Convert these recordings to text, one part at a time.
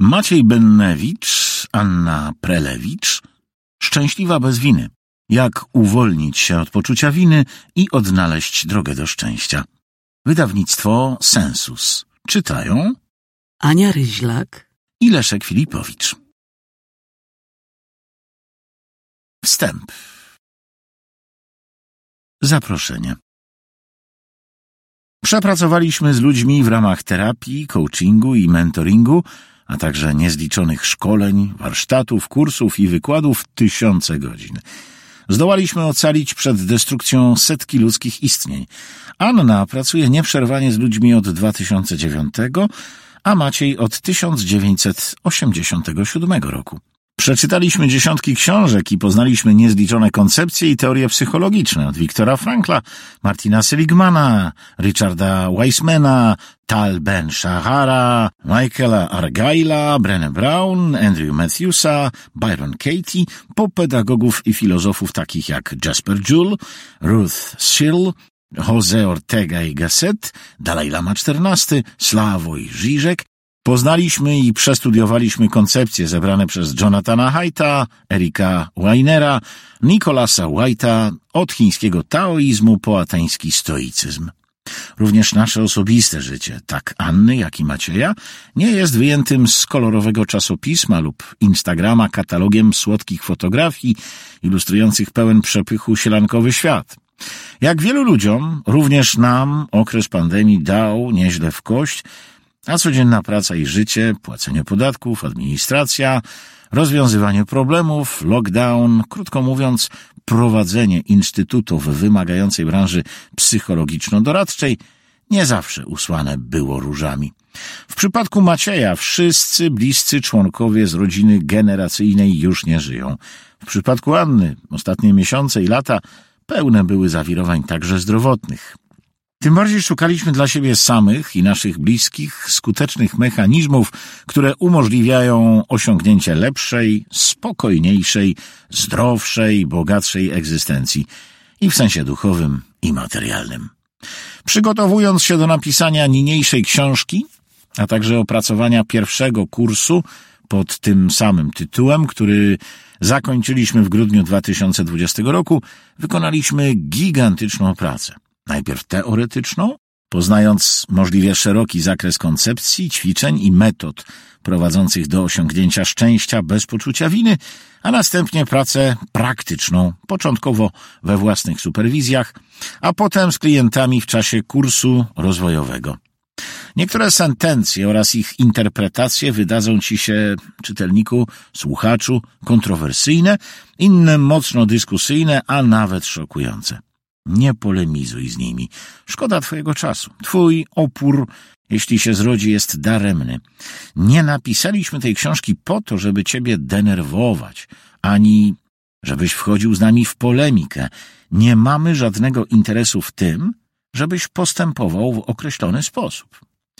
Maciej Bennewicz, Anna Prelewicz, Szczęśliwa bez winy. Jak uwolnić się od poczucia winy i odnaleźć drogę do szczęścia. Wydawnictwo Sensus. Czytają Ania Ryźlak i Leszek Filipowicz. Wstęp. Zaproszenie. Przepracowaliśmy z ludźmi w ramach terapii, coachingu i mentoringu, a także niezliczonych szkoleń, warsztatów, kursów i wykładów tysiące godzin. Zdołaliśmy ocalić przed destrukcją setki ludzkich istnień. Anna pracuje nieprzerwanie z ludźmi od 2009, a Maciej od 1987 roku. Przeczytaliśmy dziesiątki książek i poznaliśmy niezliczone koncepcje i teorie psychologiczne od Viktora Frankla, Martina Seligmana, Richarda Weissmana, Tal Ben-Shahara, Michaela Argyla, Brené Brown, Andrew Matthewsa, Byron Katie, po pedagogów i filozofów takich jak Jasper Juhl, Ruth Schill, José Ortega y Gasset, Dalaj Lama XIV, Sławoj Žižek. Poznaliśmy i przestudiowaliśmy koncepcje zebrane przez Jonathana Haidta, Erika Weinera, Nicolasa White'a, od chińskiego taoizmu po ateński stoicyzm. Również nasze osobiste życie, tak Anny, jak i Macieja, nie jest wyjętym z kolorowego czasopisma lub Instagrama katalogiem słodkich fotografii ilustrujących pełen przepychu sielankowy świat. Jak wielu ludziom, również nam okres pandemii dał nieźle w kość, a codzienna praca i życie, płacenie podatków, administracja, rozwiązywanie problemów, lockdown, krótko mówiąc, prowadzenie instytutów w wymagającej branży psychologiczno-doradczej nie zawsze usłane było różami. W przypadku Macieja wszyscy bliscy członkowie z rodziny generacyjnej już nie żyją. W przypadku Anny ostatnie miesiące i lata pełne były zawirowań także zdrowotnych. Tym bardziej szukaliśmy dla siebie samych i naszych bliskich skutecznych mechanizmów, które umożliwiają osiągnięcie lepszej, spokojniejszej, zdrowszej, bogatszej egzystencji i w sensie duchowym i materialnym. Przygotowując się do napisania niniejszej książki, a także opracowania pierwszego kursu pod tym samym tytułem, który zakończyliśmy w grudniu 2020 roku, wykonaliśmy gigantyczną pracę. Najpierw teoretyczną, poznając możliwie szeroki zakres koncepcji, ćwiczeń i metod prowadzących do osiągnięcia szczęścia bez poczucia winy, a następnie pracę praktyczną, początkowo we własnych superwizjach, a potem z klientami w czasie kursu rozwojowego. Niektóre sentencje oraz ich interpretacje wydadzą ci się, czytelniku, słuchaczu, kontrowersyjne, inne mocno dyskusyjne, a nawet szokujące. Nie polemizuj z nimi. Szkoda twojego czasu. Twój opór, jeśli się zrodzi, jest daremny. Nie napisaliśmy tej książki po to, żeby ciebie denerwować, ani żebyś wchodził z nami w polemikę. Nie mamy żadnego interesu w tym, żebyś postępował w określony sposób.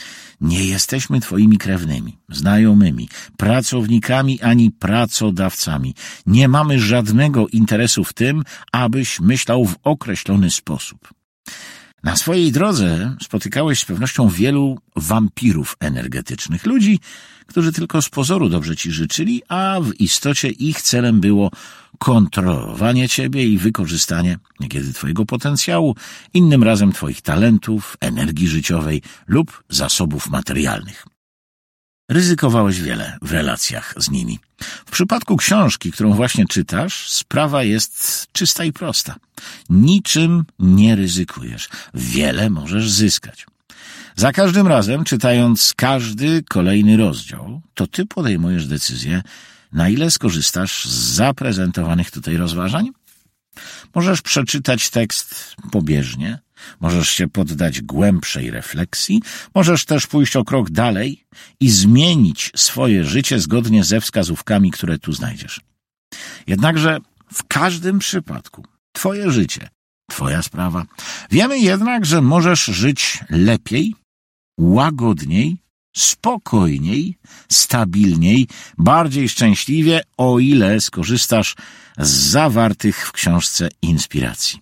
Nie jesteśmy twoimi krewnymi, znajomymi, pracownikami ani pracodawcami. Nie mamy żadnego interesu w tym, abyś myślał w określony sposób. Na swojej drodze spotykałeś z pewnością wielu wampirów energetycznych, ludzi, którzy tylko z pozoru dobrze ci życzyli, a w istocie ich celem było kontrolowanie ciebie i wykorzystanie niekiedy twojego potencjału, innym razem twoich talentów, energii życiowej lub zasobów materialnych. Ryzykowałeś wiele w relacjach z nimi. W przypadku książki, którą właśnie czytasz, sprawa jest czysta i prosta. Niczym nie ryzykujesz. Wiele możesz zyskać. Za każdym razem, czytając każdy kolejny rozdział, to ty podejmujesz decyzję, na ile skorzystasz z zaprezentowanych tutaj rozważań. Możesz przeczytać tekst pobieżnie, możesz się poddać głębszej refleksji, możesz też pójść o krok dalej i zmienić swoje życie zgodnie ze wskazówkami, które tu znajdziesz. Jednakże w każdym przypadku twoje życie, twoja sprawa. Wiemy jednak, że możesz żyć lepiej, łagodniej, spokojniej, stabilniej, bardziej szczęśliwie, o ile skorzystasz z zawartych w książce inspiracji.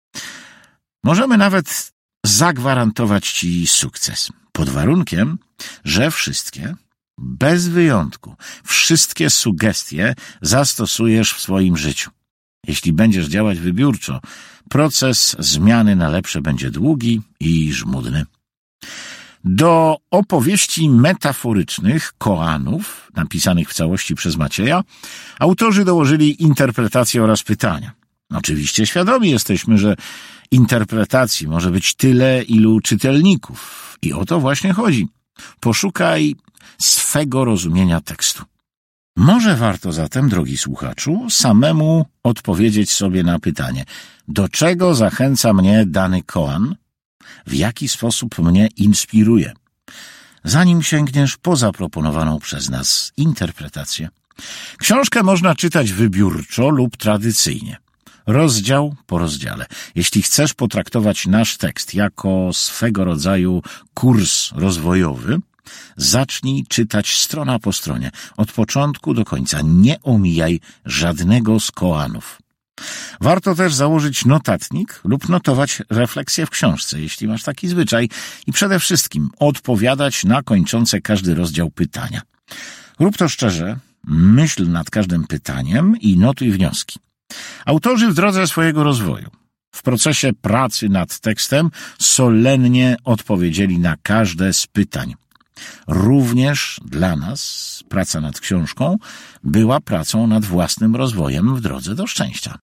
Możemy nawet zagwarantować ci sukces, pod warunkiem, że wszystkie, Bez wyjątku. Wszystkie sugestie zastosujesz w swoim życiu. Jeśli będziesz działać wybiórczo, proces zmiany na lepsze będzie długi i żmudny. Do opowieści metaforycznych koanów, napisanych w całości przez Macieja, autorzy dołożyli interpretacje oraz pytania. Oczywiście świadomi jesteśmy, że interpretacji może być tyle, ilu czytelników. I o to właśnie chodzi. Poszukaj swego rozumienia tekstu. Może warto zatem, drogi słuchaczu, samemu odpowiedzieć sobie na pytanie, do czego zachęca mnie dany koan, w jaki sposób mnie inspiruje, zanim sięgniesz po zaproponowaną przez nas interpretację. Książkę można czytać wybiórczo lub tradycyjnie, rozdział po rozdziale. Jeśli chcesz potraktować nasz tekst jako swego rodzaju kurs rozwojowy, zacznij czytać strona po stronie, od początku do końca. Nie omijaj żadnego z koanów. Warto też założyć notatnik lub notować refleksję w książce, jeśli masz taki zwyczaj, i przede wszystkim odpowiadać na kończące każdy rozdział pytania. Rób to szczerze, myśl nad każdym pytaniem i notuj wnioski. Autorzy w drodze swojego rozwoju, w procesie pracy nad tekstem, solennie odpowiedzieli na każde z pytań. Również dla nas praca nad książką była pracą nad własnym rozwojem w drodze do szczęścia.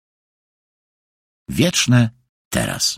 Wieczne teraz.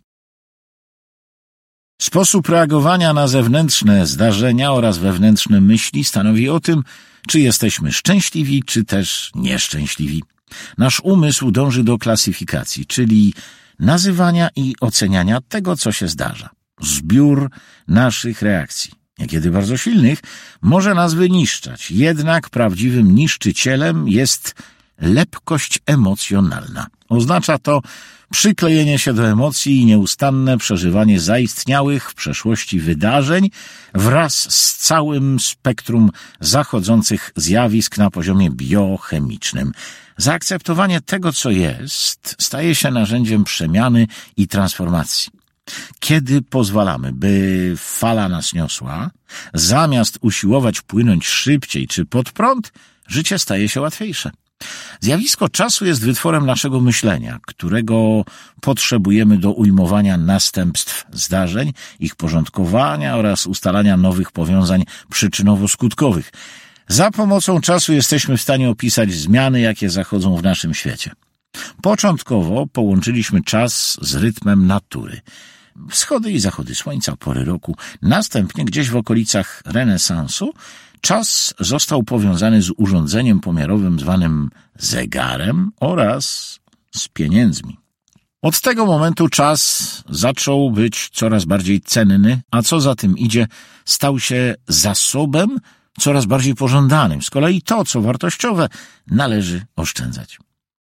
Sposób reagowania na zewnętrzne zdarzenia oraz wewnętrzne myśli stanowi o tym, czy jesteśmy szczęśliwi, czy też nieszczęśliwi. Nasz umysł dąży do klasyfikacji, czyli nazywania i oceniania tego, co się zdarza. Zbiór naszych reakcji, niekiedy bardzo silnych, może nas wyniszczać, jednak prawdziwym niszczycielem jest lepkość emocjonalna. Oznacza to przyklejenie się do emocji i nieustanne przeżywanie zaistniałych w przeszłości wydarzeń wraz z całym spektrum zachodzących zjawisk na poziomie biochemicznym. Zaakceptowanie tego, co jest, staje się narzędziem przemiany i transformacji. Kiedy pozwalamy, by fala nas niosła, zamiast usiłować płynąć szybciej czy pod prąd, życie staje się łatwiejsze. Zjawisko czasu jest wytworem naszego myślenia, którego potrzebujemy do ujmowania następstw zdarzeń, ich porządkowania oraz ustalania nowych powiązań przyczynowo-skutkowych. Za pomocą czasu jesteśmy w stanie opisać zmiany, jakie zachodzą w naszym świecie. Początkowo połączyliśmy czas z rytmem natury. Wschody i zachody słońca, pory roku. Następnie gdzieś w okolicach renesansu czas został powiązany z urządzeniem pomiarowym zwanym zegarem oraz z pieniędzmi. Od tego momentu czas zaczął być coraz bardziej cenny, a co za tym idzie, stał się zasobem coraz bardziej pożądanym. Z kolei to, co wartościowe, należy oszczędzać.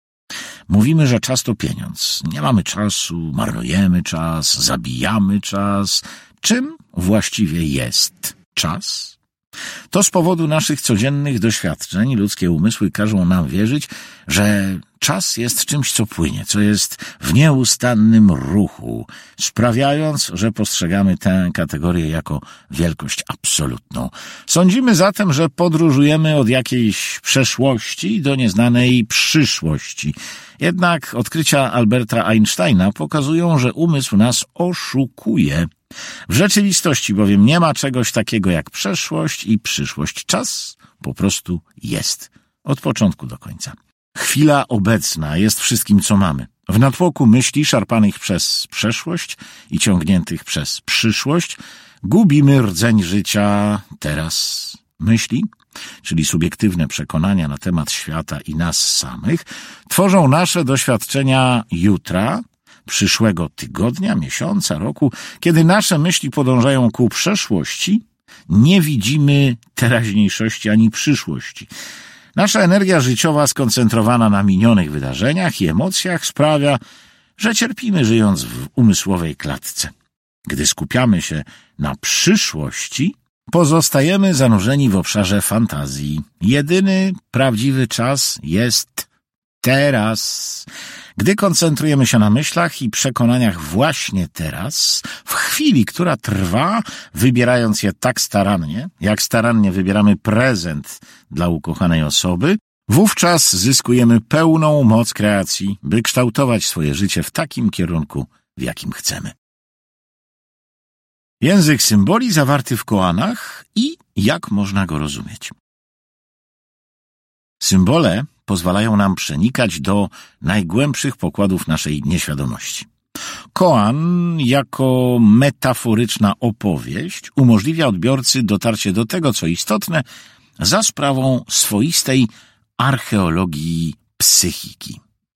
Mówimy, że czas to pieniądz. Nie mamy czasu, marnujemy czas, zabijamy czas. Czym właściwie jest czas? To z powodu naszych codziennych doświadczeń ludzkie umysły każą nam wierzyć, że czas jest czymś, co płynie, co jest w nieustannym ruchu, sprawiając, że postrzegamy tę kategorię jako wielkość absolutną. Sądzimy zatem, że podróżujemy od jakiejś przeszłości do nieznanej przyszłości. Jednak odkrycia Alberta Einsteina pokazują, że umysł nas oszukuje. W rzeczywistości bowiem nie ma czegoś takiego jak przeszłość i przyszłość. Czas po prostu jest. Od początku do końca. Chwila obecna jest wszystkim, co mamy. W natłoku myśli szarpanych przez przeszłość i ciągniętych przez przyszłość gubimy rdzeń życia teraz. Myśli, czyli subiektywne przekonania na temat świata i nas samych, tworzą nasze doświadczenia jutra, przyszłego tygodnia, miesiąca, roku. Kiedy nasze myśli podążają ku przeszłości, nie widzimy teraźniejszości ani przyszłości. Nasza energia życiowa skoncentrowana na minionych wydarzeniach i emocjach sprawia, że cierpimy, żyjąc w umysłowej klatce. Gdy skupiamy się na przyszłości, pozostajemy zanurzeni w obszarze fantazji. Jedyny prawdziwy czas jest teraz. Gdy koncentrujemy się na myślach i przekonaniach właśnie teraz, w chwili, która trwa, wybierając je tak starannie, jak starannie wybieramy prezent dla ukochanej osoby, wówczas zyskujemy pełną moc kreacji, by kształtować swoje życie w takim kierunku, w jakim chcemy. Język symboli zawarty w koanach i jak można go rozumieć. Symbole pozwalają nam przenikać do najgłębszych pokładów naszej nieświadomości. Koan jako metaforyczna opowieść umożliwia odbiorcy dotarcie do tego, co istotne, za sprawą swoistej archeologii psychiki.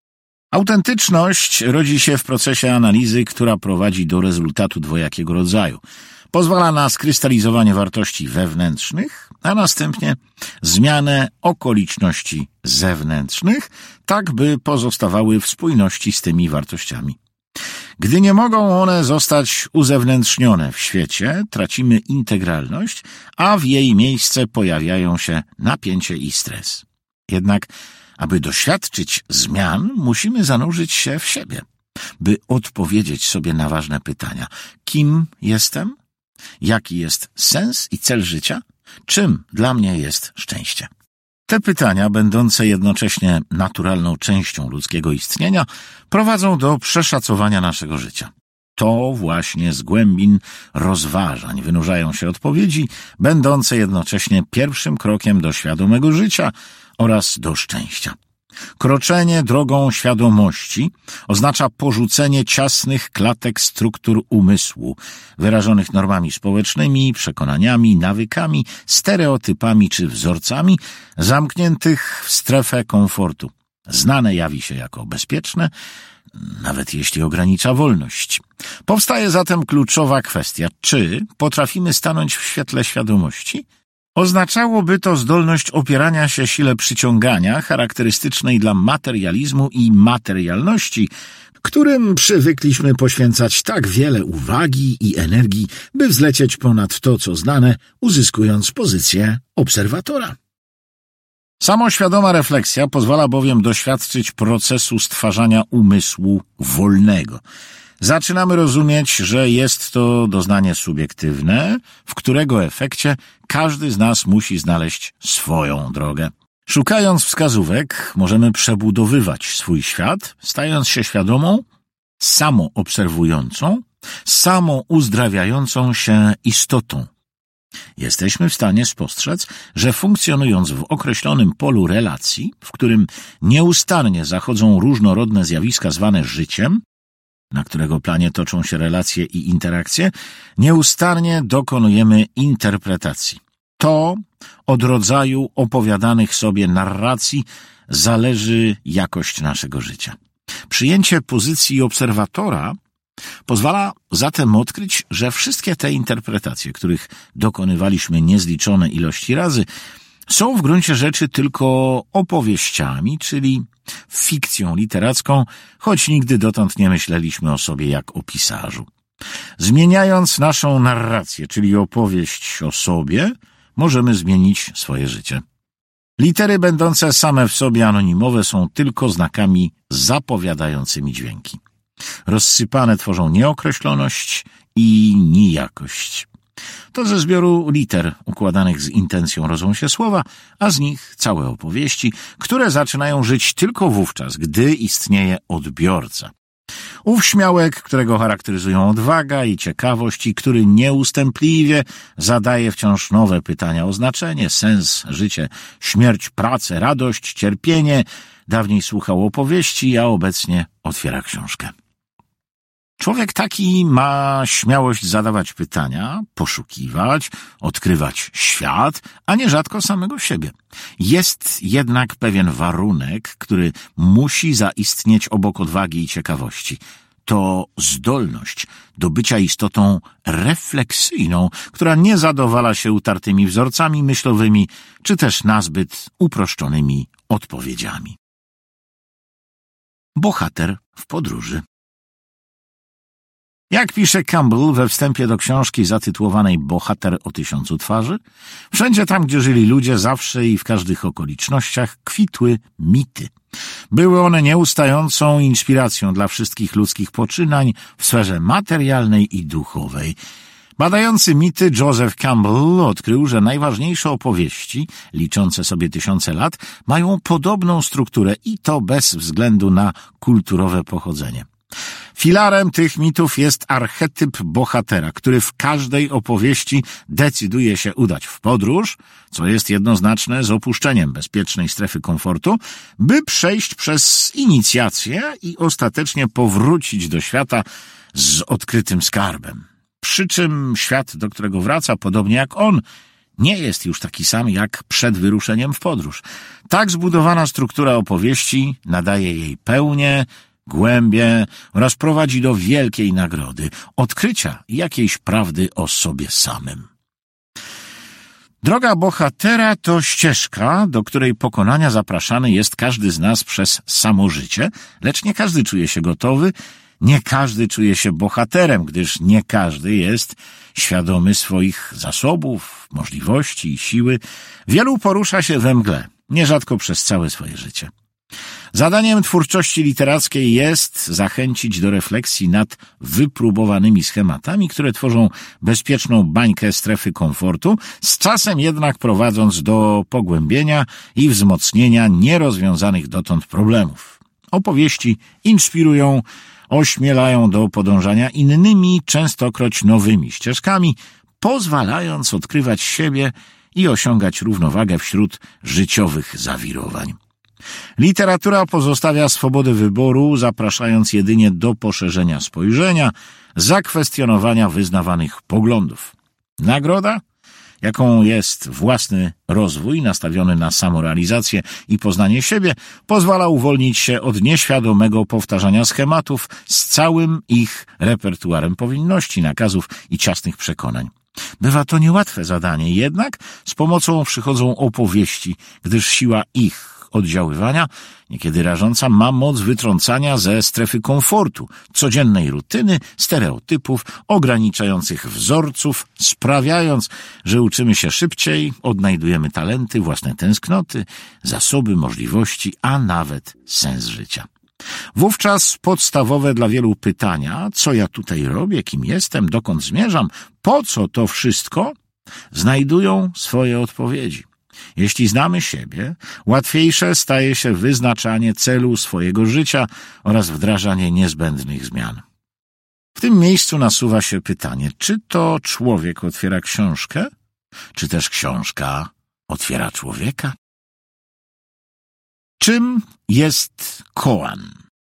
Autentyczność rodzi się w procesie analizy, która prowadzi do rezultatu dwojakiego rodzaju. Pozwala na skrystalizowanie wartości wewnętrznych, a następnie zmianę okoliczności zewnętrznych, tak by pozostawały w spójności z tymi wartościami. Gdy nie mogą one zostać uzewnętrznione w świecie, tracimy integralność, a w jej miejsce pojawiają się napięcie i stres. Jednak, aby doświadczyć zmian, musimy zanurzyć się w siebie, by odpowiedzieć sobie na ważne pytania. Kim jestem? Jaki jest sens i cel życia? Czym dla mnie jest szczęście? Te pytania, będące jednocześnie naturalną częścią ludzkiego istnienia, prowadzą do przeszacowania naszego życia. To właśnie z głębin rozważań wynurzają się odpowiedzi, będące jednocześnie pierwszym krokiem do świadomego życia oraz do szczęścia. Kroczenie drogą świadomości oznacza porzucenie ciasnych klatek struktur umysłu, wyrażonych normami społecznymi, przekonaniami, nawykami, stereotypami czy wzorcami, zamkniętych w strefę komfortu. Znane jawi się jako bezpieczne, nawet jeśli ogranicza wolność. Powstaje zatem kluczowa kwestia, czy potrafimy stanąć w świetle świadomości? Oznaczałoby to zdolność opierania się sile przyciągania charakterystycznej dla materializmu i materialności, którym przywykliśmy poświęcać tak wiele uwagi i energii, by wzlecieć ponad to, co znane, uzyskując pozycję obserwatora. Samoświadoma refleksja pozwala bowiem doświadczyć procesu stwarzania umysłu wolnego. Zaczynamy rozumieć, że jest to doznanie subiektywne, w którego efekcie każdy z nas musi znaleźć swoją drogę. Szukając wskazówek, możemy przebudowywać swój świat, stając się świadomą, samoobserwującą, samouzdrawiającą się istotą. Jesteśmy w stanie spostrzec, że funkcjonując w określonym polu relacji, w którym nieustannie zachodzą różnorodne zjawiska zwane życiem, na którego planie toczą się relacje i interakcje, nieustannie dokonujemy interpretacji. To od rodzaju opowiadanych sobie narracji zależy jakość naszego życia. Przyjęcie pozycji obserwatora pozwala zatem odkryć, że wszystkie te interpretacje, których dokonywaliśmy niezliczone ilości razy, są w gruncie rzeczy tylko opowieściami, czyli fikcją literacką, choć nigdy dotąd nie myśleliśmy o sobie jak o pisarzu. Zmieniając naszą narrację, czyli opowieść o sobie, możemy zmienić swoje życie. Litery będące same w sobie anonimowe są tylko znakami zapowiadającymi dźwięki. Rozsypane tworzą nieokreśloność i nijakość. To ze zbioru liter układanych z intencją rodzą się słowa, a z nich całe opowieści, które zaczynają żyć tylko wówczas, gdy istnieje odbiorca. Ów śmiałek, którego charakteryzują odwaga i ciekawość i który nieustępliwie zadaje wciąż nowe pytania o znaczenie, sens, życie, śmierć, pracę, radość, cierpienie, dawniej słuchał opowieści, a obecnie otwiera książkę. Człowiek taki ma śmiałość zadawać pytania, poszukiwać, odkrywać świat, a nierzadko samego siebie. Jest jednak pewien warunek, który musi zaistnieć obok odwagi i ciekawości. To zdolność do bycia istotą refleksyjną, która nie zadowala się utartymi wzorcami myślowymi, czy też nazbyt uproszczonymi odpowiedziami. Bohater w podróży. Jak pisze Campbell we wstępie do książki zatytułowanej Bohater o 1000 twarzy, wszędzie tam, gdzie żyli ludzie, zawsze i w każdych okolicznościach kwitły mity. Były one nieustającą inspiracją dla wszystkich ludzkich poczynań w sferze materialnej i duchowej. Badający mity Joseph Campbell odkrył, że najważniejsze opowieści, liczące sobie tysiące lat, mają podobną strukturę i to bez względu na kulturowe pochodzenie. Filarem tych mitów jest archetyp bohatera, który w każdej opowieści decyduje się udać w podróż, co jest jednoznaczne z opuszczeniem bezpiecznej strefy komfortu, by przejść przez inicjację i ostatecznie powrócić do świata z odkrytym skarbem. Przy czym świat, do którego wraca, podobnie jak on, nie jest już taki sam jak przed wyruszeniem w podróż. Tak zbudowana struktura opowieści nadaje jej pełnię, głębię oraz prowadzi do wielkiej nagrody, odkrycia jakiejś prawdy o sobie samym. Droga bohatera to ścieżka, do której pokonania zapraszany jest każdy z nas przez samo życie, lecz nie każdy czuje się gotowy, nie każdy czuje się bohaterem, gdyż nie każdy jest świadomy swoich zasobów, możliwości i siły. Wielu porusza się we mgle, nierzadko przez całe swoje życie. Zadaniem twórczości literackiej jest zachęcić do refleksji nad wypróbowanymi schematami, które tworzą bezpieczną bańkę strefy komfortu, z czasem jednak prowadząc do pogłębienia i wzmocnienia nierozwiązanych dotąd problemów. Opowieści inspirują, ośmielają do podążania innymi, częstokroć nowymi ścieżkami, pozwalając odkrywać siebie i osiągać równowagę wśród życiowych zawirowań. Literatura pozostawia swobodę wyboru, zapraszając jedynie do poszerzenia spojrzenia, zakwestionowania wyznawanych poglądów. Nagroda, jaką jest własny rozwój nastawiony na samorealizację i poznanie siebie, pozwala uwolnić się od nieświadomego powtarzania schematów z całym ich repertuarem powinności, nakazów i ciasnych przekonań. Bywa to niełatwe zadanie, jednak z pomocą przychodzą opowieści, gdyż siła ich oddziaływania, niekiedy rażąca, ma moc wytrącania ze strefy komfortu, codziennej rutyny, stereotypów, ograniczających wzorców, sprawiając, że uczymy się szybciej, odnajdujemy talenty, własne tęsknoty, zasoby, możliwości, a nawet sens życia. Wówczas podstawowe dla wielu pytania, co ja tutaj robię, kim jestem, dokąd zmierzam, po co to wszystko, znajdują swoje odpowiedzi. Jeśli znamy siebie, łatwiejsze staje się wyznaczanie celu swojego życia oraz wdrażanie niezbędnych zmian. W tym miejscu nasuwa się pytanie, czy to człowiek otwiera książkę, czy też książka otwiera człowieka? Czym jest koan?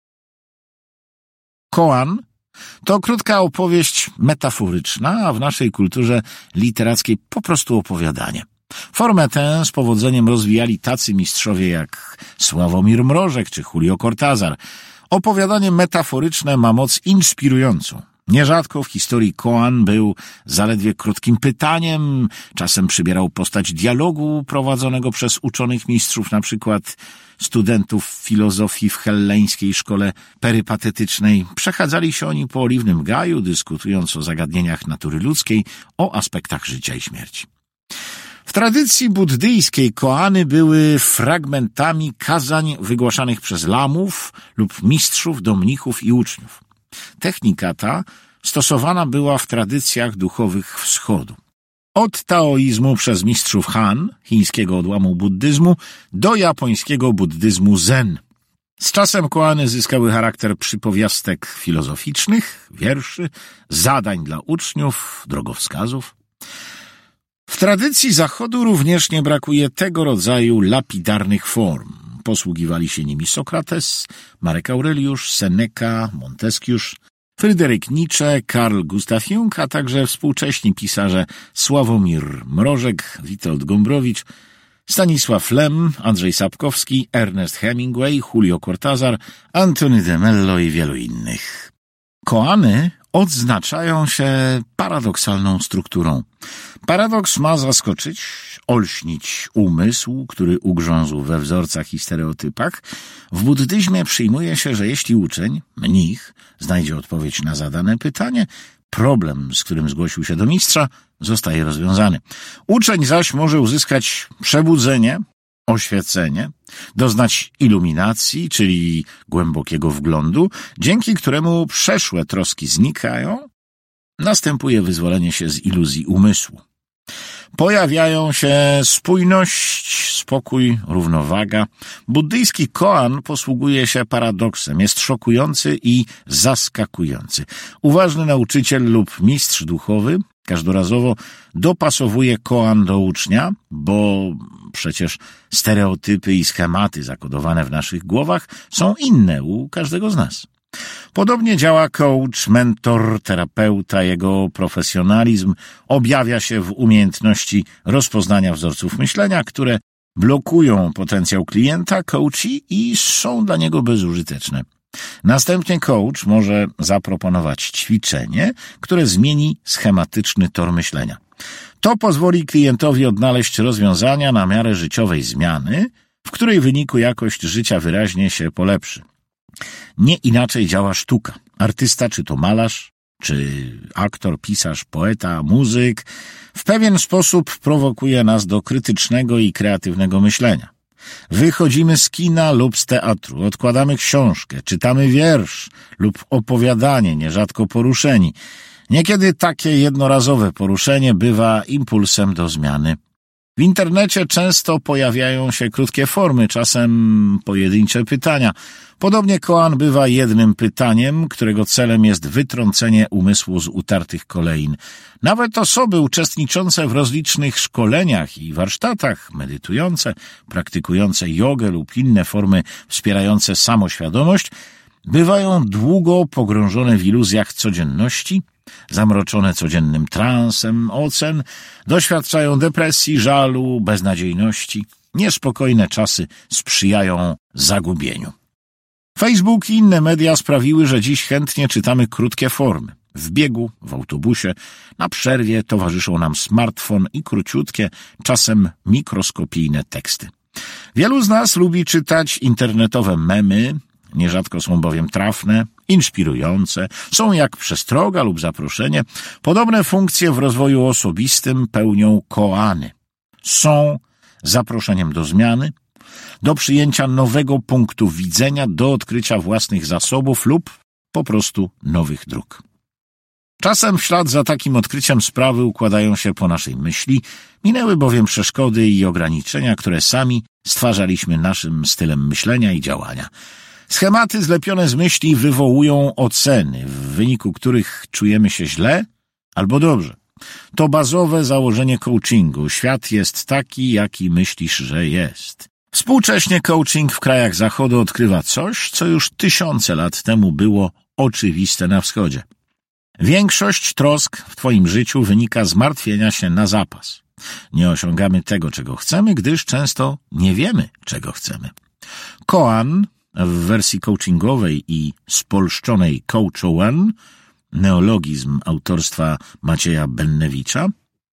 Koan to krótka opowieść metaforyczna, a w naszej kulturze literackiej po prostu opowiadanie. Formę tę z powodzeniem rozwijali tacy mistrzowie jak Sławomir Mrożek czy Julio Cortázar. Opowiadanie metaforyczne ma moc inspirującą. Nierzadko w historii koan był zaledwie krótkim pytaniem, czasem przybierał postać dialogu prowadzonego przez uczonych mistrzów, na przykład studentów filozofii w helleńskiej szkole perypatetycznej. Przechadzali się oni po oliwnym gaju, dyskutując o zagadnieniach natury ludzkiej, o aspektach życia i śmierci. W tradycji buddyjskiej koany były fragmentami kazań wygłaszanych przez lamów lub mistrzów do mnichów i uczniów. Technika ta stosowana była w tradycjach duchowych wschodu. Od taoizmu przez mistrzów Han, chińskiego odłamu buddyzmu, do japońskiego buddyzmu zen. Z czasem koany zyskały charakter przypowiastek filozoficznych, wierszy, zadań dla uczniów, drogowskazów. W tradycji Zachodu również nie brakuje tego rodzaju lapidarnych form. Posługiwali się nimi Sokrates, Marek Aureliusz, Seneca, Montesquieu, Fryderyk Nietzsche, Carl Gustav Jung, a także współcześni pisarze Sławomir Mrożek, Witold Gombrowicz, Stanisław Lem, Andrzej Sapkowski, Ernest Hemingway, Julio Cortázar, Antony de Mello i wielu innych. Koany odznaczają się paradoksalną strukturą. Paradoks ma zaskoczyć, olśnić umysł, który ugrzązł we wzorcach i stereotypach. W buddyzmie przyjmuje się, że jeśli uczeń, mnich, znajdzie odpowiedź na zadane pytanie, problem, z którym zgłosił się do mistrza, zostaje rozwiązany. Uczeń zaś może uzyskać przebudzenie, oświecenie, doznać iluminacji, czyli głębokiego wglądu, dzięki któremu przeszłe troski znikają, następuje wyzwolenie się z iluzji umysłu. Pojawiają się spójność, spokój, równowaga. Buddyjski koan posługuje się paradoksem, jest szokujący i zaskakujący. Uważny nauczyciel lub mistrz duchowy każdorazowo dopasowuje koan do ucznia, bo przecież stereotypy i schematy zakodowane w naszych głowach są inne u każdego z nas. Podobnie działa coach, mentor, terapeuta. Jego profesjonalizm objawia się w umiejętności rozpoznania wzorców myślenia, które blokują potencjał klienta, coachi i są dla niego bezużyteczne. Następnie coach może zaproponować ćwiczenie, które zmieni schematyczny tor myślenia. To pozwoli klientowi odnaleźć rozwiązania na miarę życiowej zmiany, w której wyniku jakość życia wyraźnie się polepszy. Nie inaczej działa sztuka. Artysta, czy to malarz, czy aktor, pisarz, poeta, muzyk, w pewien sposób prowokuje nas do krytycznego i kreatywnego myślenia. Wychodzimy z kina lub z teatru, odkładamy książkę, czytamy wiersz lub opowiadanie, nierzadko poruszeni. Niekiedy takie jednorazowe poruszenie bywa impulsem do zmiany. W internecie często pojawiają się krótkie formy, czasem pojedyncze pytania. Podobnie koan bywa jednym pytaniem, którego celem jest wytrącenie umysłu z utartych kolein. Nawet osoby uczestniczące w rozlicznych szkoleniach i warsztatach, medytujące, praktykujące jogę lub inne formy wspierające samoświadomość, bywają długo pogrążone w iluzjach codzienności, zamroczone codziennym transem ocen, doświadczają depresji, żalu, beznadziejności. Niespokojne czasy sprzyjają zagubieniu. Facebook i inne media sprawiły, że dziś chętnie czytamy krótkie formy. W biegu, w autobusie, na przerwie towarzyszą nam smartfon i króciutkie, czasem mikroskopijne teksty. Wielu z nas lubi czytać internetowe memy, nierzadko są bowiem trafne, inspirujące, są jak przestroga lub zaproszenie. Podobne funkcje w rozwoju osobistym pełnią koany. Są zaproszeniem do zmiany, do przyjęcia nowego punktu widzenia, do odkrycia własnych zasobów lub po prostu nowych dróg. Czasem w ślad za takim odkryciem sprawy układają się po naszej myśli, minęły bowiem przeszkody i ograniczenia, które sami stwarzaliśmy naszym stylem myślenia i działania. Schematy zlepione z myśli wywołują oceny, w wyniku których czujemy się źle albo dobrze. To bazowe założenie coachingu. Świat jest taki, jaki myślisz, że jest. Współcześnie coaching w krajach Zachodu odkrywa coś, co już tysiące lat temu było oczywiste na wschodzie. Większość trosk w twoim życiu wynika z martwienia się na zapas. Nie osiągamy tego, czego chcemy, gdyż często nie wiemy, czego chcemy. Koan w wersji coachingowej i spolszczonej coachowan, neologizm autorstwa Macieja Bennewicza,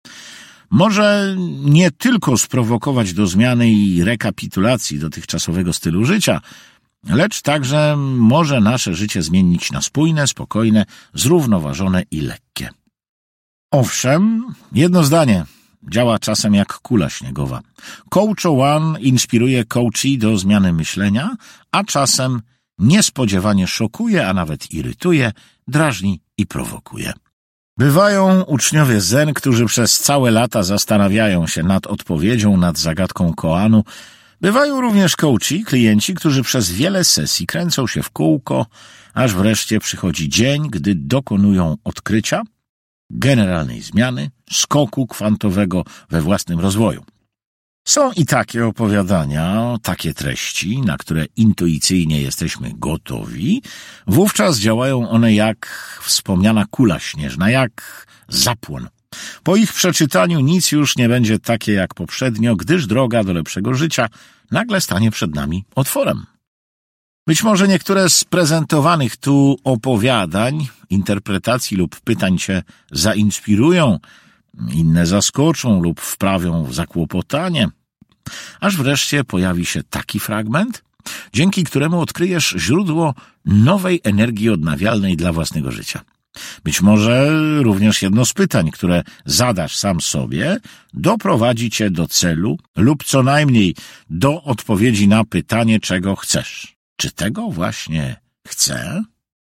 może nie tylko sprowokować do zmiany i rekapitulacji dotychczasowego stylu życia, lecz także może nasze życie zmienić na spójne, spokojne, zrównoważone i lekkie. Owszem, jedno zdanie, działa czasem jak kula śniegowa. Coach One inspiruje coachi do zmiany myślenia, a czasem niespodziewanie szokuje, a nawet irytuje, drażni i prowokuje. Bywają uczniowie zen, którzy przez całe lata zastanawiają się nad odpowiedzią, nad zagadką koanu. Bywają również coachi, klienci, którzy przez wiele sesji kręcą się w kółko, aż wreszcie przychodzi dzień, gdy dokonują odkrycia, generalnej zmiany, skoku kwantowego we własnym rozwoju. Są i takie opowiadania, takie treści, na które intuicyjnie jesteśmy gotowi. Wówczas działają one jak wspomniana kula śnieżna, jak zapłon. Po ich przeczytaniu nic już nie będzie takie jak poprzednio, gdyż droga do lepszego życia nagle stanie przed nami otworem. Być może niektóre z prezentowanych tu opowiadań, interpretacji lub pytań cię zainspirują, inne zaskoczą lub wprawią w zakłopotanie, aż wreszcie pojawi się taki fragment, dzięki któremu odkryjesz źródło nowej energii odnawialnej dla własnego życia. Być może również jedno z pytań, które zadasz sam sobie, doprowadzi cię do celu lub co najmniej do odpowiedzi na pytanie, czego chcesz. Czy tego właśnie chcę?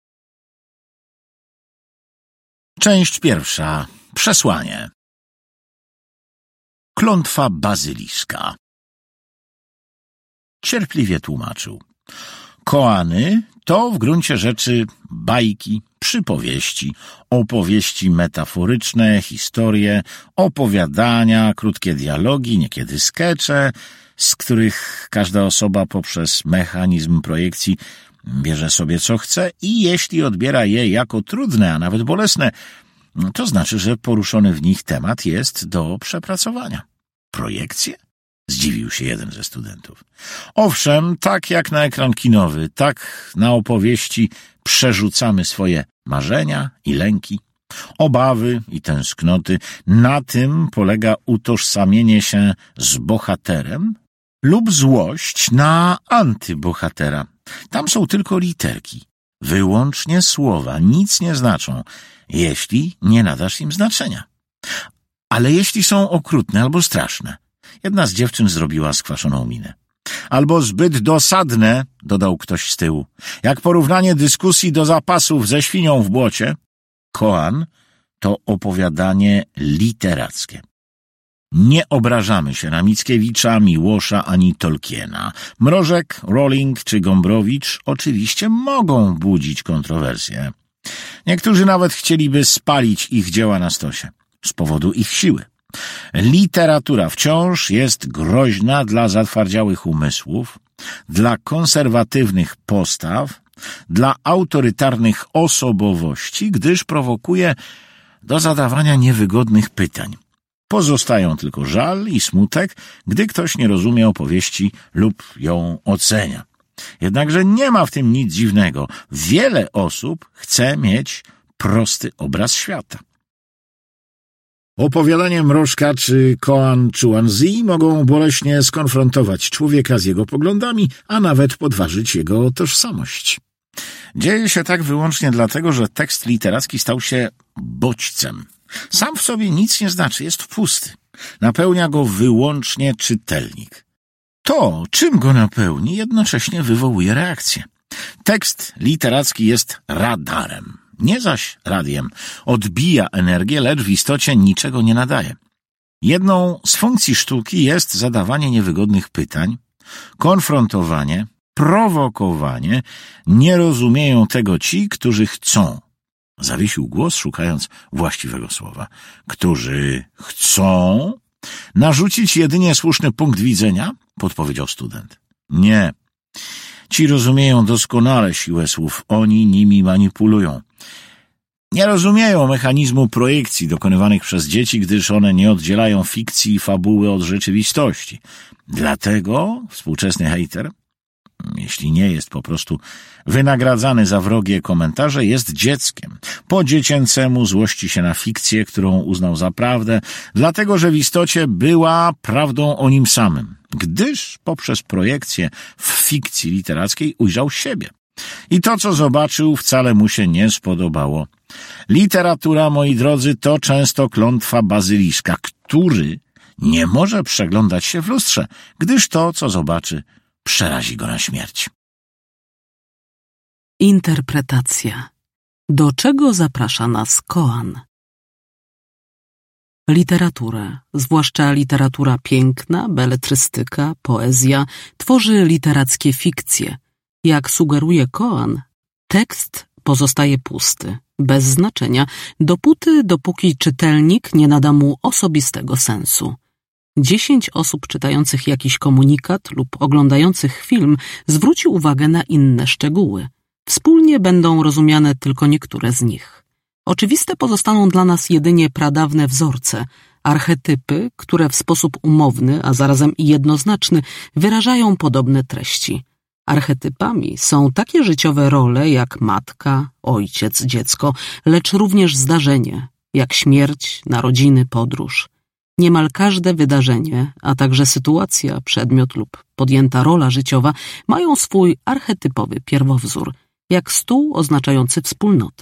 Część pierwsza. Przesłanie. Klątwa bazyliszka. Cierpliwie tłumaczył. Koany to w gruncie rzeczy bajki, przypowieści, opowieści metaforyczne, historie, opowiadania, krótkie dialogi, niekiedy skecze, z których każda osoba poprzez mechanizm projekcji bierze sobie co chce i jeśli odbiera je jako trudne, a nawet bolesne, to znaczy, że poruszony w nich temat jest do przepracowania. Projekcje? Zdziwił się jeden ze studentów. Owszem, tak jak na ekran kinowy, tak na opowieści przerzucamy swoje marzenia i lęki, obawy i tęsknoty. Na tym polega utożsamienie się z bohaterem lub złość na antybohatera. Tam są tylko literki, wyłącznie słowa, nic nie znaczą, jeśli nie nadasz im znaczenia. Ale jeśli są okrutne albo straszne, jedna z dziewczyn zrobiła skwaszoną minę. Albo zbyt dosadne, dodał ktoś z tyłu. Jak porównanie dyskusji do zapasów ze świnią w błocie, koan to opowiadanie literackie. Nie obrażamy się na Mickiewicza, Miłosza ani Tolkiena. Mrożek, Rowling czy Gombrowicz oczywiście mogą budzić kontrowersje. Niektórzy nawet chcieliby spalić ich dzieła na stosie z powodu ich siły. Literatura wciąż jest groźna dla zatwardziałych umysłów, dla konserwatywnych postaw, dla autorytarnych osobowości, gdyż prowokuje do zadawania niewygodnych pytań. Pozostają tylko żal i smutek, gdy ktoś nie rozumie opowieści lub ją ocenia. Jednakże nie ma w tym nic dziwnego. Wiele osób chce mieć prosty obraz świata. Opowiadanie Mrożka czy Koan Chuanzi mogą boleśnie skonfrontować człowieka z jego poglądami, a nawet podważyć jego tożsamość. Dzieje się tak wyłącznie dlatego, że tekst literacki stał się bodźcem. Sam w sobie nic nie znaczy, jest pusty. Napełnia go wyłącznie czytelnik. To, czym go napełni, jednocześnie wywołuje reakcję. Tekst literacki jest radarem, nie zaś radiem. Odbija energię, lecz w istocie niczego nie nadaje. Jedną z funkcji sztuki jest zadawanie niewygodnych pytań, konfrontowanie, prowokowanie. Nie rozumieją tego ci, którzy chcą. Zawiesił głos, szukając właściwego słowa. Którzy chcą narzucić jedynie słuszny punkt widzenia? Podpowiedział student. Nie. Ci rozumieją doskonale siłę słów. Oni nimi manipulują. Nie rozumieją mechanizmu projekcji dokonywanych przez dzieci, gdyż one nie oddzielają fikcji i fabuły od rzeczywistości. Dlatego współczesny hejter, jeśli nie jest po prostu wynagradzany za wrogie komentarze, jest dzieckiem. Po dziecięcemu złości się na fikcję, którą uznał za prawdę, dlatego że w istocie była prawdą o nim samym, gdyż poprzez projekcję w fikcji literackiej ujrzał siebie. I to, co zobaczył, wcale mu się nie spodobało. Literatura, moi drodzy, to często klątwa bazyliszka, który nie może przeglądać się w lustrze, gdyż to, co zobaczy, przerazi go na śmierć. Interpretacja. Do czego zaprasza nas koan? Literatura, zwłaszcza literatura piękna, beletrystyka, poezja, tworzy literackie fikcje. Jak sugeruje koan, tekst pozostaje pusty, bez znaczenia, dopóki czytelnik nie nada mu osobistego sensu. 10 osób czytających jakiś komunikat lub oglądających film zwróci uwagę na inne szczegóły. Wspólnie będą rozumiane tylko niektóre z nich. Oczywiste pozostaną dla nas jedynie pradawne wzorce, archetypy, które w sposób umowny, a zarazem i jednoznaczny wyrażają podobne treści. Archetypami są takie życiowe role jak matka, ojciec, dziecko, lecz również zdarzenie, jak śmierć, narodziny, podróż. Niemal każde wydarzenie, a także sytuacja, przedmiot lub podjęta rola życiowa mają swój archetypowy pierwowzór, jak stół oznaczający wspólnotę.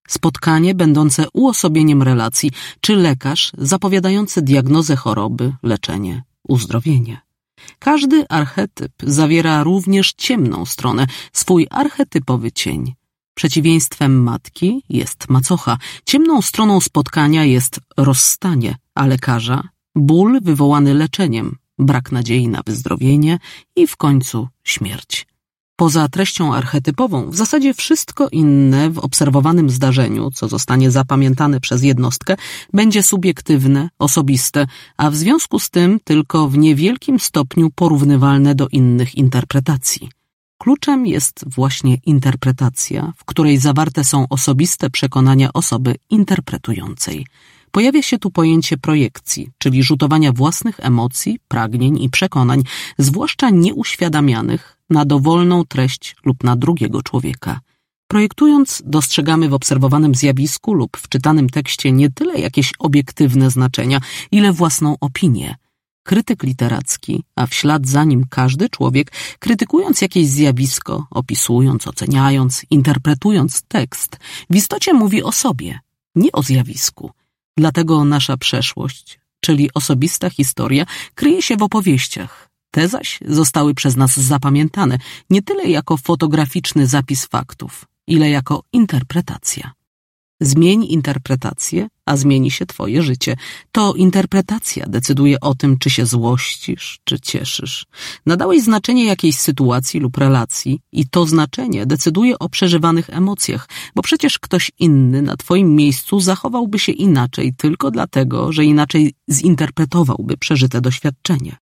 spotkanie będące uosobieniem relacji, czy lekarz zapowiadający diagnozę choroby, leczenie, uzdrowienie. Każdy archetyp zawiera również ciemną stronę, swój archetypowy cień. Przeciwieństwem matki jest macocha, ciemną stroną spotkania jest rozstanie, a lekarza ból wywołany leczeniem, brak nadziei na wyzdrowienie i w końcu śmierć. Poza treścią archetypową w zasadzie wszystko inne w obserwowanym zdarzeniu, co zostanie zapamiętane przez jednostkę, będzie subiektywne, osobiste, a w związku z tym tylko w niewielkim stopniu porównywalne do innych interpretacji. Kluczem jest właśnie interpretacja, w której zawarte są osobiste przekonania osoby interpretującej. Pojawia się tu pojęcie projekcji, czyli rzutowania własnych emocji, pragnień i przekonań, zwłaszcza nieuświadamianych, na dowolną treść lub na drugiego człowieka. Projektując, dostrzegamy w obserwowanym zjawisku lub w czytanym tekście nie tyle jakieś obiektywne znaczenia, ile własną opinię. Krytyk literacki, a w ślad za nim każdy człowiek, krytykując jakieś zjawisko, opisując, oceniając, interpretując tekst, w istocie mówi o sobie, nie o zjawisku. Dlatego nasza przeszłość, czyli osobista historia, kryje się w opowieściach. Te zaś zostały przez nas zapamiętane nie tyle jako fotograficzny zapis faktów, ile jako interpretacja. Zmień interpretację, a zmieni się twoje życie. To interpretacja decyduje o tym, czy się złościsz, czy cieszysz. Nadałeś znaczenie jakiejś sytuacji lub relacji i to znaczenie decyduje o przeżywanych emocjach, bo przecież ktoś inny na twoim miejscu zachowałby się inaczej tylko dlatego, że inaczej zinterpretowałby przeżyte doświadczenie.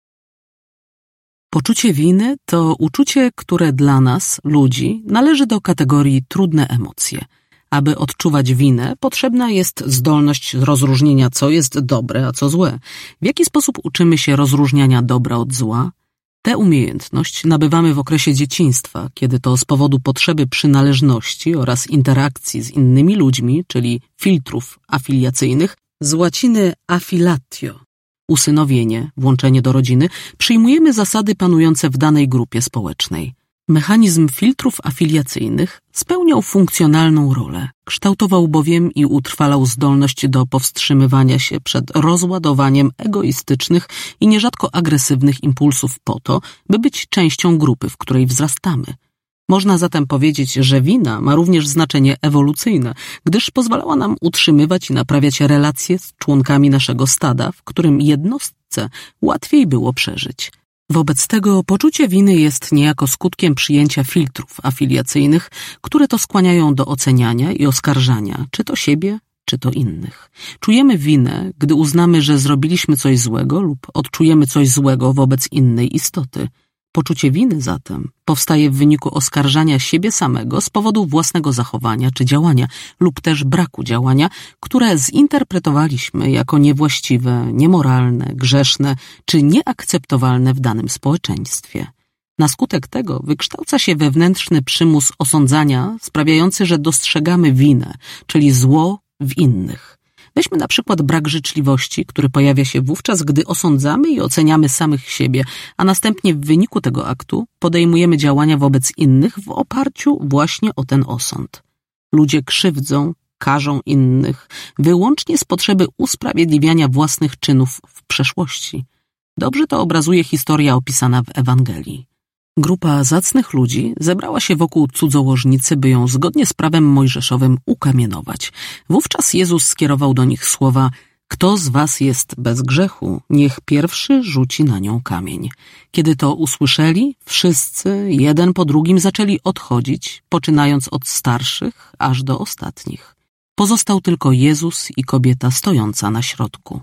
Poczucie winy to uczucie, które dla nas, ludzi, należy do kategorii trudne emocje. Aby odczuwać winę, potrzebna jest zdolność rozróżnienia, co jest dobre, a co złe. W jaki sposób uczymy się rozróżniania dobra od zła? Tę umiejętność nabywamy w okresie dzieciństwa, kiedy to z powodu potrzeby przynależności oraz interakcji z innymi ludźmi, czyli filtrów afiliacyjnych, z łaciny affilatio, usynowienie, włączenie do rodziny, przyjmujemy zasady panujące w danej grupie społecznej. Mechanizm filtrów afiliacyjnych spełniał funkcjonalną rolę, kształtował bowiem i utrwalał zdolność do powstrzymywania się przed rozładowaniem egoistycznych i nierzadko agresywnych impulsów po to, by być częścią grupy, w której wzrastamy. Można zatem powiedzieć, że wina ma również znaczenie ewolucyjne, gdyż pozwalała nam utrzymywać i naprawiać relacje z członkami naszego stada, w którym jednostce łatwiej było przeżyć. Wobec tego poczucie winy jest niejako skutkiem przyjęcia filtrów afiliacyjnych, które to skłaniają do oceniania i oskarżania, czy to siebie, czy to innych. Czujemy winę, gdy uznamy, że zrobiliśmy coś złego lub odczujemy coś złego wobec innej istoty. Poczucie winy zatem powstaje w wyniku oskarżania siebie samego z powodu własnego zachowania czy działania lub też braku działania, które zinterpretowaliśmy jako niewłaściwe, niemoralne, grzeszne czy nieakceptowalne w danym społeczeństwie. Na skutek tego wykształca się wewnętrzny przymus osądzania sprawiający, że dostrzegamy winę, czyli zło w innych. Weźmy na przykład brak życzliwości, który pojawia się wówczas, gdy osądzamy i oceniamy samych siebie, a następnie w wyniku tego aktu podejmujemy działania wobec innych w oparciu właśnie o ten osąd. Ludzie krzywdzą, karzą innych, wyłącznie z potrzeby usprawiedliwiania własnych czynów w przeszłości. Dobrze to obrazuje historia opisana w Ewangelii. Grupa zacnych ludzi zebrała się wokół cudzołożnicy, by ją zgodnie z prawem mojżeszowym ukamienować. Wówczas Jezus skierował do nich słowa: Kto z was jest bez grzechu, niech pierwszy rzuci na nią kamień. Kiedy to usłyszeli, wszyscy, jeden po drugim, zaczęli odchodzić, poczynając od starszych aż do ostatnich. Pozostał tylko Jezus i kobieta stojąca na środku.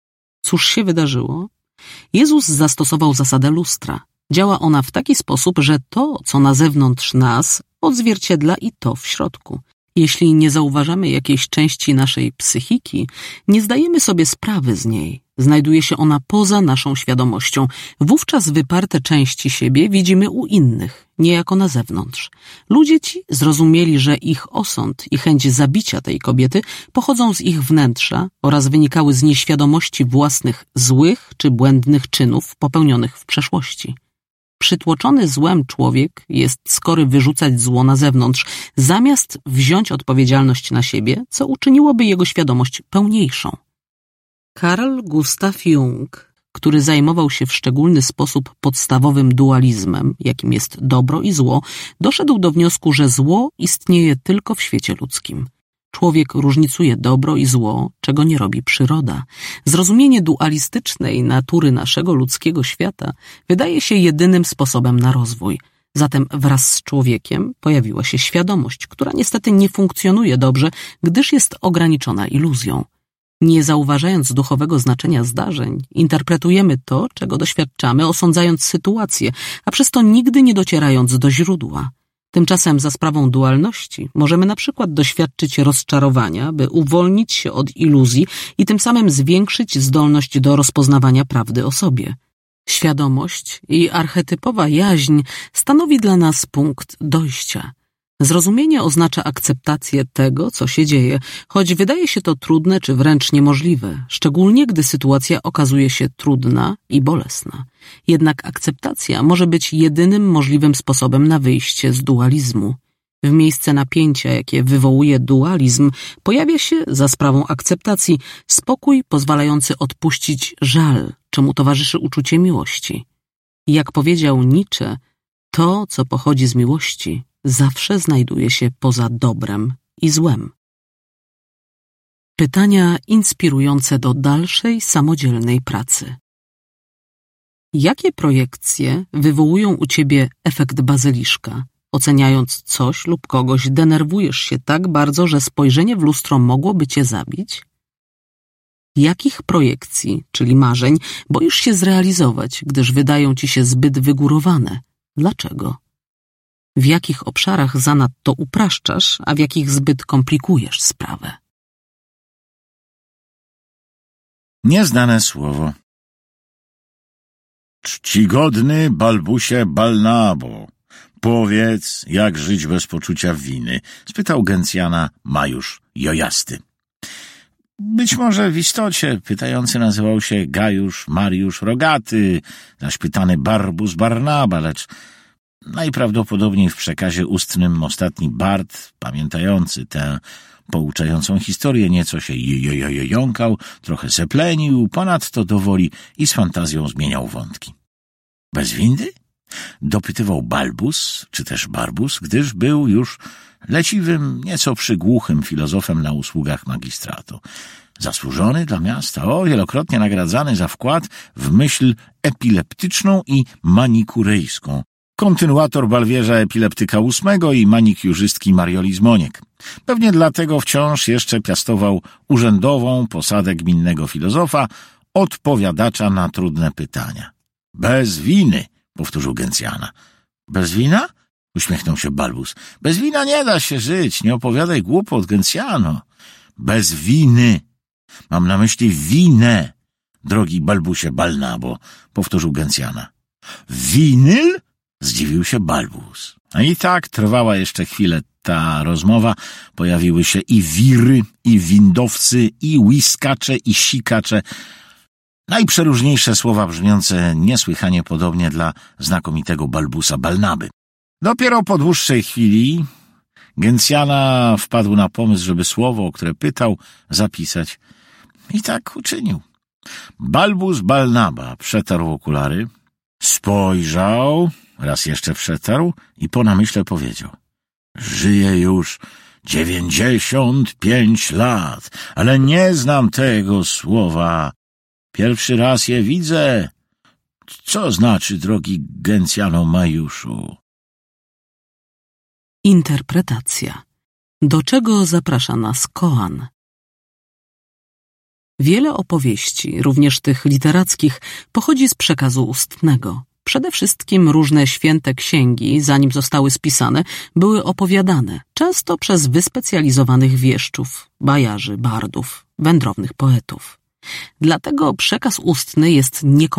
Cóż się wydarzyło? Jezus zastosował zasadę lustra. Działa ona w taki sposób, że to, co na zewnątrz nas, odzwierciedla i to w środku. Jeśli nie zauważamy jakiejś części naszej psychiki, nie zdajemy sobie sprawy z niej. Znajduje się ona poza naszą świadomością. Wówczas wyparte części siebie widzimy u innych, niejako na zewnątrz. Ludzie ci zrozumieli, że ich osąd i chęć zabicia tej kobiety pochodzą z ich wnętrza oraz wynikały z nieświadomości własnych złych czy błędnych czynów popełnionych w przeszłości. Przytłoczony złem człowiek jest skory wyrzucać zło na zewnątrz, zamiast wziąć odpowiedzialność na siebie, co uczyniłoby jego świadomość pełniejszą. Carl Gustav Jung, który zajmował się w szczególny sposób podstawowym dualizmem, jakim jest dobro i zło, doszedł do wniosku, że zło istnieje tylko w świecie ludzkim. Człowiek różnicuje dobro i zło, czego nie robi przyroda. Zrozumienie dualistycznej natury naszego ludzkiego świata wydaje się jedynym sposobem na rozwój. Zatem wraz z człowiekiem pojawiła się świadomość, która niestety nie funkcjonuje dobrze, gdyż jest ograniczona iluzją. Nie zauważając duchowego znaczenia zdarzeń, interpretujemy to, czego doświadczamy, osądzając sytuację, a przez to nigdy nie docierając do źródła. Tymczasem za sprawą dualności możemy na przykład doświadczyć rozczarowania, by uwolnić się od iluzji i tym samym zwiększyć zdolność do rozpoznawania prawdy o sobie. Świadomość i archetypowa jaźń stanowi dla nas punkt dojścia. Zrozumienie oznacza akceptację tego, co się dzieje, choć wydaje się to trudne czy wręcz niemożliwe, szczególnie gdy sytuacja okazuje się trudna i bolesna. Jednak akceptacja może być jedynym możliwym sposobem na wyjście z dualizmu. W miejsce napięcia, jakie wywołuje dualizm, pojawia się, za sprawą akceptacji, spokój pozwalający odpuścić żal, czemu towarzyszy uczucie miłości. Jak powiedział Nietzsche, to, co pochodzi z miłości, zawsze znajduje się poza dobrem i złem. Pytania inspirujące do dalszej, samodzielnej pracy. Jakie projekcje wywołują u ciebie efekt bazyliszka? Oceniając coś lub kogoś, denerwujesz się tak bardzo, że spojrzenie w lustro mogłoby cię zabić? Jakich projekcji, czyli marzeń, boisz się zrealizować, gdyż wydają ci się zbyt wygórowane? Dlaczego? W jakich obszarach zanadto upraszczasz, a w jakich zbyt komplikujesz sprawę? Nieznane słowo. Czcigodny Balbusie Balnabo, powiedz, jak żyć bez poczucia winy? Spytał Gencjana Majusz Jojasty. Być może w istocie pytający nazywał się Gajusz Mariusz Rogaty, zaś pytany Barbus Barnaba, lecz najprawdopodobniej w przekazie ustnym ostatni Bart, pamiętający tę pouczającą historię, nieco się jąkał, trochę seplenił, ponadto dowoli i z fantazją zmieniał wątki. Bez windy? Dopytywał Balbus, czy też Barbus, gdyż był już leciwym, nieco przygłuchym filozofem na usługach magistratu. Zasłużony dla miasta, wielokrotnie nagradzany za wkład w myśl epileptyczną i manikurejską. Kontynuator Balwierza Epileptyka VIII i manikiurzystki Marioli Zmoniek. Pewnie dlatego wciąż jeszcze piastował urzędową posadę gminnego filozofa, odpowiadacza na trudne pytania. Bez winy, powtórzył Gencjana. Bez wina? Uśmiechnął się Balbus. Bez wina nie da się żyć, nie opowiadaj głupot, Gencjano. Bez winy. Mam na myśli winę, drogi Balbusie Balnabo, powtórzył Gencjana. Winyl? Zdziwił się Balbus. A i tak trwała jeszcze chwilę ta rozmowa. Pojawiły się i wiry, i windowcy, i łyskacze, i sikacze. Najprzeróżniejsze słowa brzmiące niesłychanie podobnie dla znakomitego Balbusa Balnaby. Dopiero po dłuższej chwili Gencjana wpadł na pomysł, żeby słowo, o które pytał, zapisać. I tak uczynił. Balbus Balnaba przetarł okulary, spojrzał, raz jeszcze przetarł i po namyśle powiedział. Żyję już 95 lat, ale nie znam tego słowa. Pierwszy raz je widzę. Co znaczy, drogi Gencjano Majuszu? Interpretacja. Do czego zaprasza nas koan? Wiele opowieści, również tych literackich, pochodzi z przekazu ustnego. Przede wszystkim różne święte księgi, zanim zostały spisane, były opowiadane, często przez wyspecjalizowanych wieszczów, bajarzy, bardów, wędrownych poetów. Dlatego przekaz ustny jest